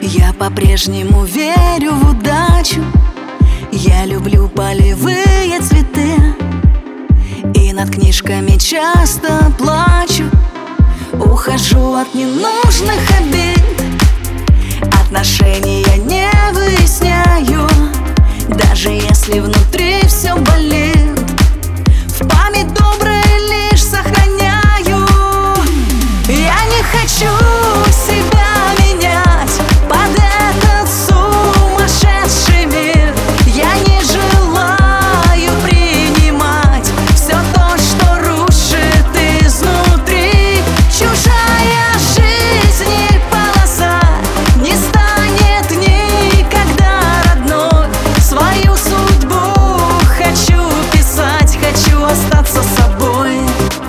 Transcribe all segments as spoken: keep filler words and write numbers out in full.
Я по-прежнему верю в удачу. Я люблю полевые цветы, и над книжками часто плачу. Ухожу от ненужных обид, отношения не выясняю, даже если внутри все болит. В память доброе лишь сохраняю. Я не хочу себя менять под этот сумасшедший мир. Я не желаю принимать все то, что рушит изнутри. Чужая жизнь и полоса не станет никогда родной. Свою судьбу хочу писать, хочу остаться собой.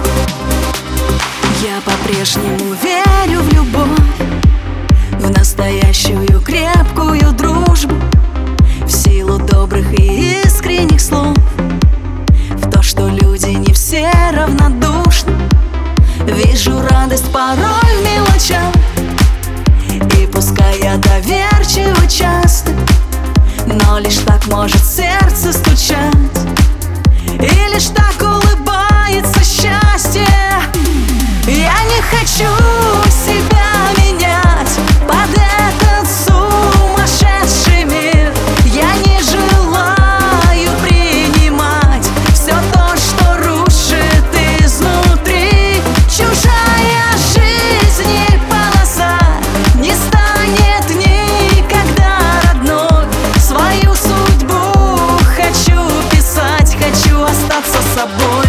Я по-прежнему верю в любовь, в настоящую крепкую дружбу, в силу добрых и искренних слов, в то, что люди не все равнодушны. Вижу радость порой в мелочах, и пускай я доверчива часто, но лишь так может сердце стучать, и лишь так улыбается счастье. Я не хочу себя менять под этот сумасшедший мир. Я не желаю принимать все то, что рушит изнутри. Чужая жизнь и полоса не станет никогда родной. Свою судьбу хочу писать, хочу остаться собой.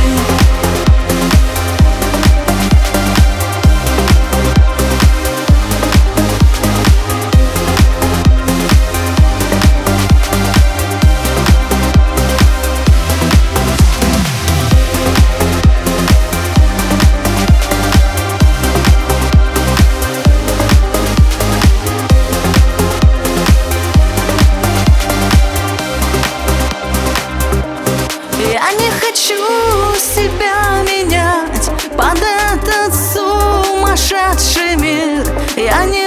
Я не хочу себя менять под этот сумасшедший мир. Я не